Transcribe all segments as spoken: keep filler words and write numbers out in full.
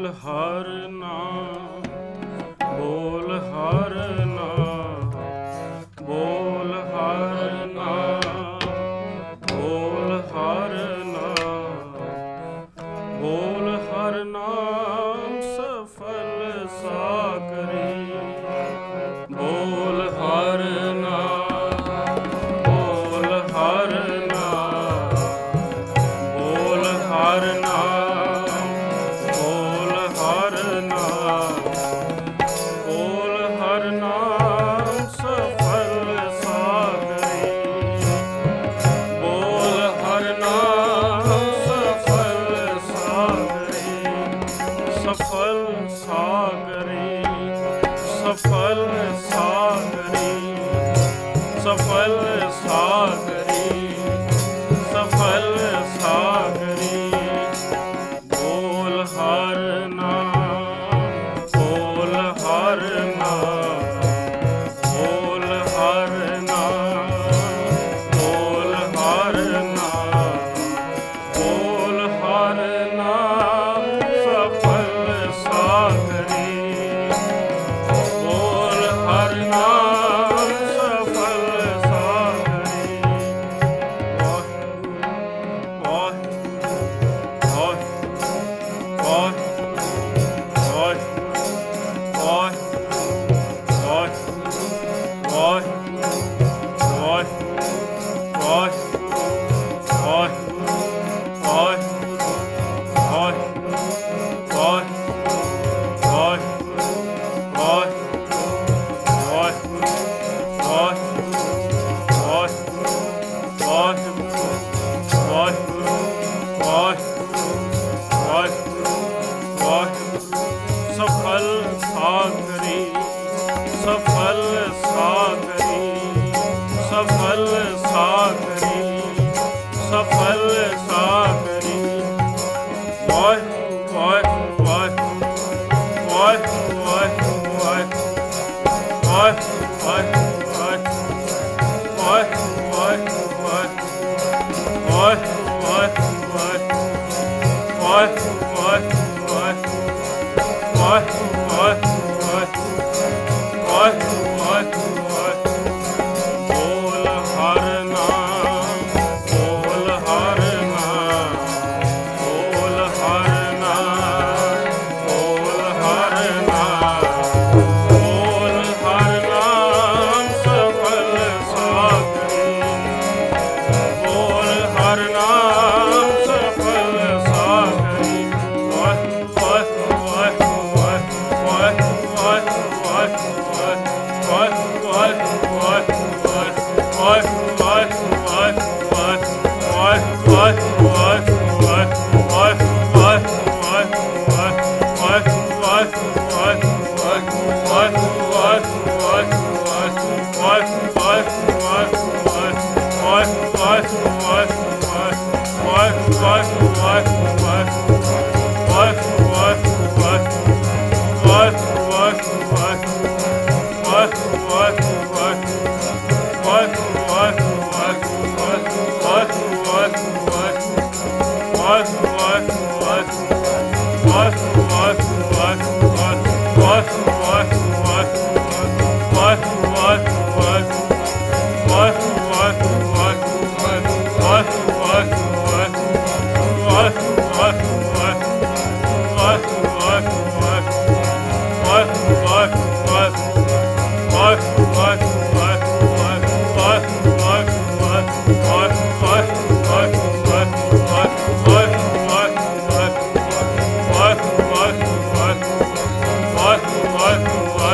ਬੋਲ ਹਰ ਨਾਮ, ਬੋਲ ਹਰ ਨਾਮ, ਬੋਲ ਹਰ ਨਾਮ, ਬੋਲ ਹਰ ਨਾਮ, ਬੋਲ ਹਰ ਨਾਮ ਸਫਲ ਸਾਗਰੀ। ਬੋਲ ਹਰ ਨਾਮ, ਬੋਲ ਹਰ ਨਾਮ, ਬੋਲ ਹਰ ਨਾਮ, ਬੋਲ ਹਰ ਨਾਮ, ਬੋਲ ਹਰ ਨਾਮ ਸਫਲ ਸਾਗਰੀ। ਬੋਲ ਹਰ ਨਾਮ ਸਫਲ ਸਾਗਰੀ, ਸਫਲ ਸਾਗਰੀ, ਸਫਲ ਸਾਗਰੀ, ਸਫਲ ਸਾਗਰੀ, ਸਫਲ ਸਾਗਰੀ। ਬੋਲ ਹਰ ਨਾਮ, ਬੋਲ ਹਰ ਨਾਮ, ਬੋਲ ਹਰ ਨਾਮ, ਬੋਲ ਹਰ ਨਾਮ, ਬੋਲ ਹਰ ਨਾਮ ਸਫਲ ਸਾਗਰੀ। ਬੋਲ ਹਰ ਨਾਮ ਸਫਲ ਸਾਗਰੀ। ਸਫਲ ਸਾਗਰੀ, ਸਫਲ ਸਾਗਰੀ, ਸਫਲ ਸਾਗਰੀ, ਸਫਲ ਸਾਗਰੀ। ਵਾਹਿਗੁਰੂ ਵਾਹਿਗੁਰੂ ਵਾਹਿਗੁਰੂ ਵਾਹਿਗੁਰੂ ਵਾਹਿਗੁਰੂ ਵਾਹਿਗੁਰੂ ਵਾਹਿਗੁਰੂ ਵਾਹਿਗੁਰੂ ਵਾਹਿਗੁਰੂ ਵਾਹਿਗੁਰੂ ਵਾਹਿਗੁਰੂ ਬੋਲ ਹਰ ਨਾਮ, ਬੋਲ ਹਰ ਨਾਮ, ਬੋਲ ਹਰ ਨਾਮ, ਬੋਲ ਹਰ ਨਾਮ, ਬੋਲ ਹਰ ਨਾਮ ਸਫਲ ਸਾਗਰੀ। ਬੋਲ ਹਰ ਨਾਮ ਸਫਲ ਸਾਗਰੀ। What?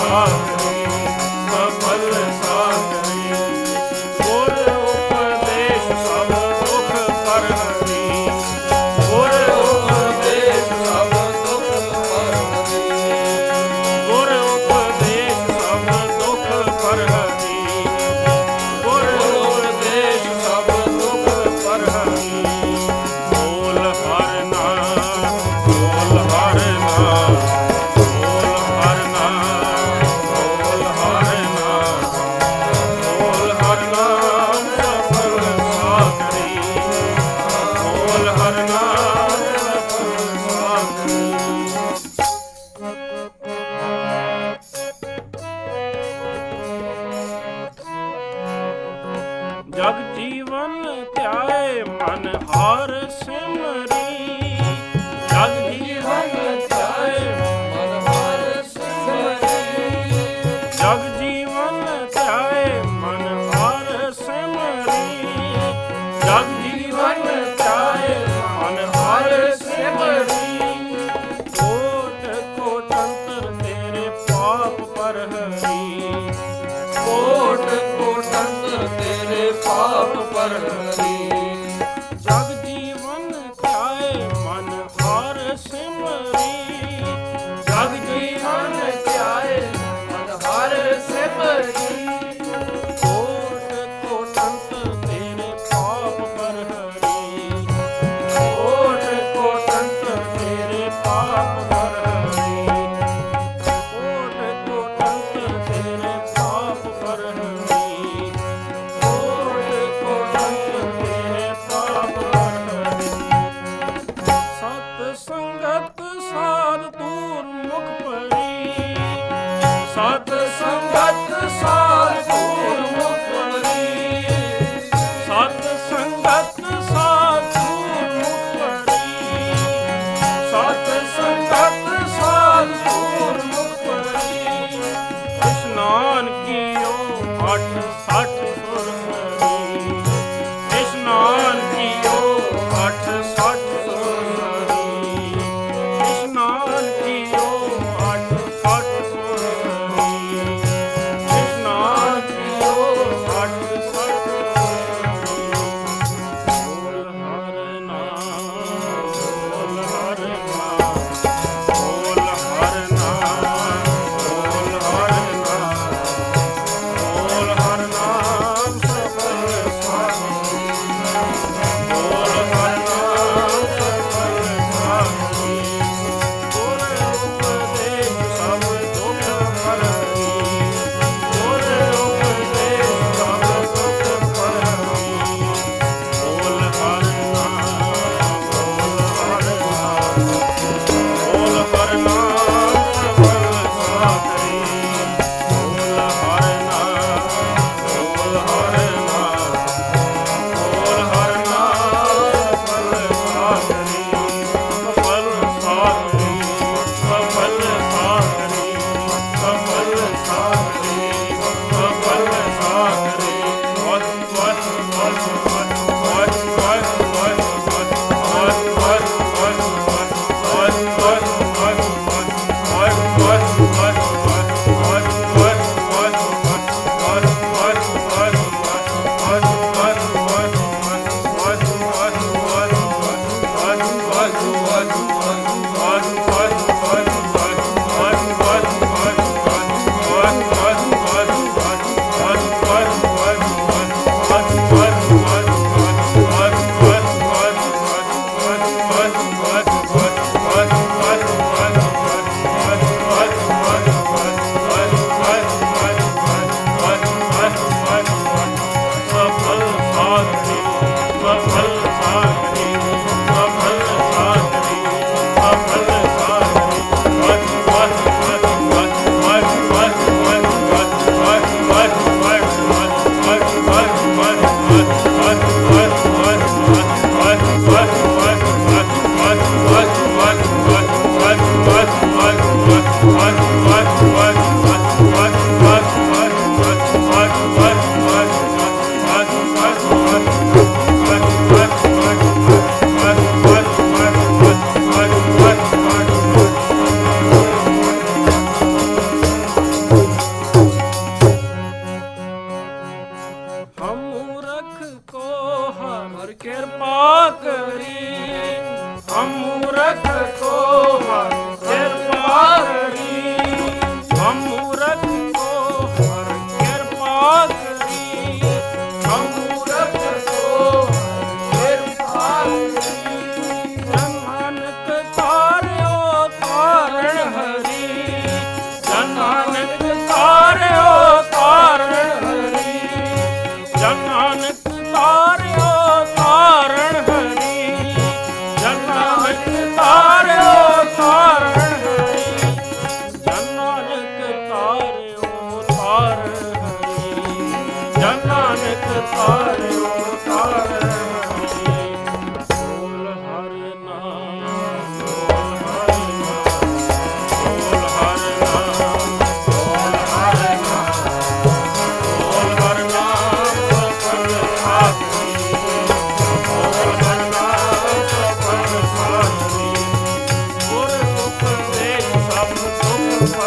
ਸਾਖਰੀ ਸਫਲ ਸਾਖਰੀ ਗੁਰ ਉਪਦੇਸ਼ ਸਭ ਦੁਖ ਪਰਹਰੀ ਗੁਰ ਉਪਦੇਸ਼ ਸਭ ਦੁਖ ਪਰਹਰੀ ਗੁਰ ਉਪਦੇਸ਼ ਸਭ ਦੁਖ ਪਰਹਰੀ ਗੁਰ ਉਪਦੇਸ਼ ਸਭ ਦੁਖ ਪਰਹਰੀ ਬੋਲ ਹਰਿ ਨਾਮ ਬੋਲ ਹਰਿ ਨਾਮ ਬੋਲ ਹਰਿ ਨਾਮ ਬੋਲ ਹਰਿ ਨਾਮ ਬੋਲ ਹਰਿ ਨਾਮ ਸਫਲ ਸਾਖਰੀ ਬੋਲ ਹਰਿ ਨਾਮ ਸਫਲ ਸਾਖਰੀ ਜਗ ਜੀਵਨ ਧਿਆਏ ਮਨ ਹਰ ਸਿਮਰੀ ਜਗ ਜੀਵਨ ਧਿਆਏ ਮਨ ਹਰ ਸਿਮਰੀ ਜਗ ਜੀਵਨ ਧਿਆਏ ਮਨ ਹਰ ਸਿਮਰੀ ਜਗ ਜੀਵਨ ਧਿਆਏ ਮਨ ਹਰ ਸਿਮਰੀ ਕੋਟ ਕੋਟ ਅੰਤਰ ਤੇਰੇ ਪਾਪ ਪਰਹਰੀ ਕੋਟ ਕੋਟ ਅੰਤਰ ਤੇਰੇ ਪਾਪ ਪਰਹਰੀ ਜਗ ਜੀਵਨ ਧਿਆਏ ਮਨ ਹਰ ਸਿਮਰੀ ਜਗ ਜੀਵਨ ਧਿਆਏ ਮਨ ਹਰ ਸਿਮਰੀ ਕੋਟ ਕੋਟ ਅੰਤਰ ਤੇਰੇ ਪਾਪ ਪਰਹਰੀ ਕੋਟ ਕੋਟ ਅੰਤਰ ਤੇਰੇ ਪਾਪ ਪਰਹਰੀ ਕੋਟ ਕੋਟ ਅੰਤਰ ਤੇਰੇ ਪਾਪ ਪਰਹਰੀ ਕੋਟ ਕੋਟ ਅੰਤਰ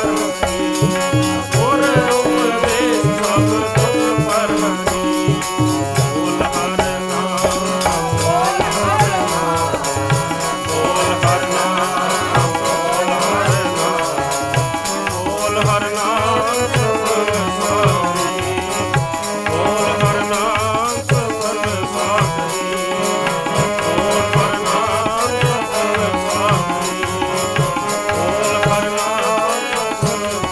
ਪਰਮੀ ਗੁਰ ਉਪਦੇਸ਼ ਸਭ ਦੁਖ ਪਰਮੀ ਬੋਲ ਹਰ ਨਾਮ ਬੋਲ ਹਰ ਨਾਮ ਬੋਲ ਹਰ ਨਾਮ ਬੋਲ ਹਰ ਨਾਮ ਸਬਲ ਸਾਖੀ ਬੋਲ ਹਰ ਨਾਮ ਸਬਲ ਸਾਖੀ ਬੋਲ ਹਰ ਨਾਮ ਸਬਲ ਸਾਖੀ ਬੋਲ ਹਰ ਨਾਮ ਸਬਲ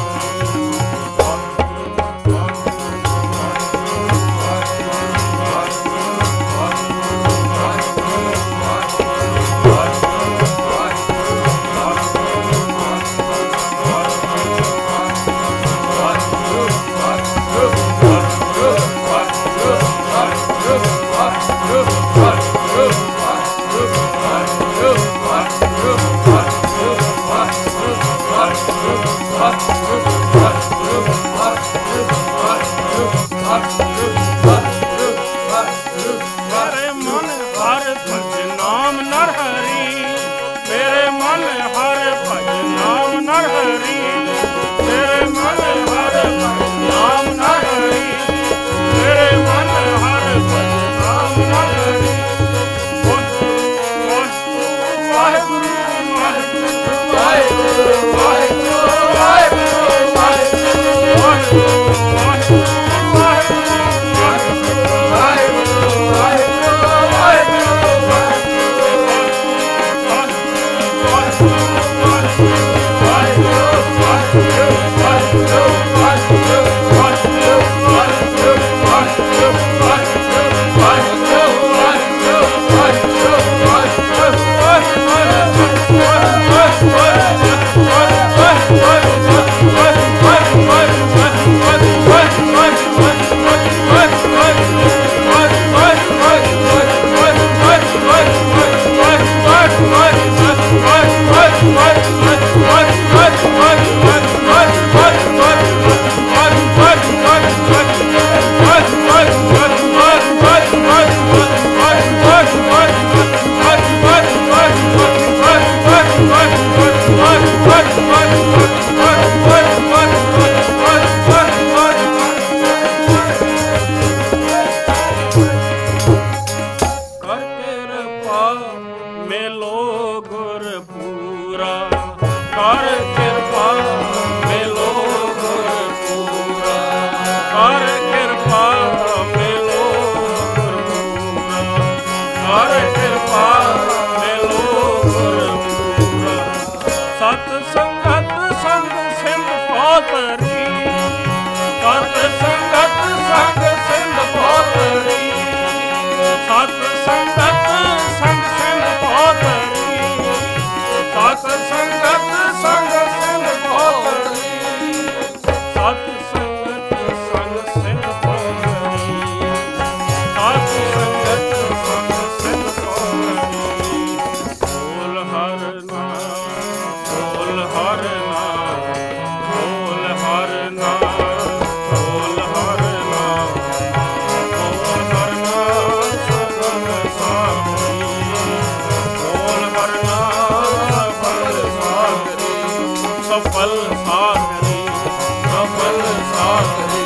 ਮੇਰੇ ਮਨ ਹਰ ਭਜ ਨਾਮ ਨਰ ਹਰੀ ਮੇਰੇ ਮਨ ਹਰ ਭਜ ਨਾਮ ਨਰ ਹਰੀ ਮੇਰੇ ਮਨ ਹਰ ਭਜ ਨਾਮ ਨਰ ਹਰੀ ਮੇਰੇ ਮਨ ਹਰ ਭਜ ਨਾਮ ਨਰ ਹਰੀ ਵਾਹਿਗੁਰੂ ਵਾਹਿਗੁਰੂ ਵਾਹਿਗੁਰੂ ਵਾਹਿਗੁਰੂ ਵਾਹਿਗੁਰੂ ਵਾਹਿਗੁਰੂ ਕਰ ਕਿਰਪਾ ਮਿਲੋ ਗੁਰ ਪੂਰਾ ਕਰ ਕਿਰਪਾ ਮਿਲੋ ਗੁਰ ਪੂਰਾ ਕਰ ਕਿਰਪਾ ਮਿਲੋ ਗੁਰ ਪੂਰਾ ਕਰ ਕਿਰਪਾ ਮਿਲੋ ਗੁਰ ਪੂਰਾ ਸਤ ਸੰਗਤ ਸੰਗ ਸਿੰਧ ਪੋਤਰੀ ਸਤ ਸੰਗਤ ਸੰਗ ਸਿੰਧ ਪੋਤਰੀ ਸਤ ਸੰਗਤ ਸੰਗ ਸਿੰਧ ਪੋਤਰੀ ਸਤ ਸੰਗਤ ਸੰਗ ਸਿੰਧ ਪੋਤਰੀ ਸਤ ਸੰਗਤ ਸੰਗ ਸਿੰਧ ਪੋਤਰੀ ਸਤ ਸੰਗਤ ਸੰਗ ਸਿੰਧ ਪੋਤਰੀ ਬੋਲ ਹਰ ਨਾਮ ਬੋਲ ਹਰ ਨਾਮ ਬੋਲ ਹਰ ਨਾਮ ਬੋਲ ਹਰ ਨਾਮ ਬੋਲ ਹਰ ਨਾਮ ਸਬਲ ਸਾਖੀ ਬੋਲ ਹਰ ਨਾਮ ਸਬਲ ਸਾਖੀ ਸਫਲ ਸਾਖੀ ਸਫਲ ਸਾਖੀ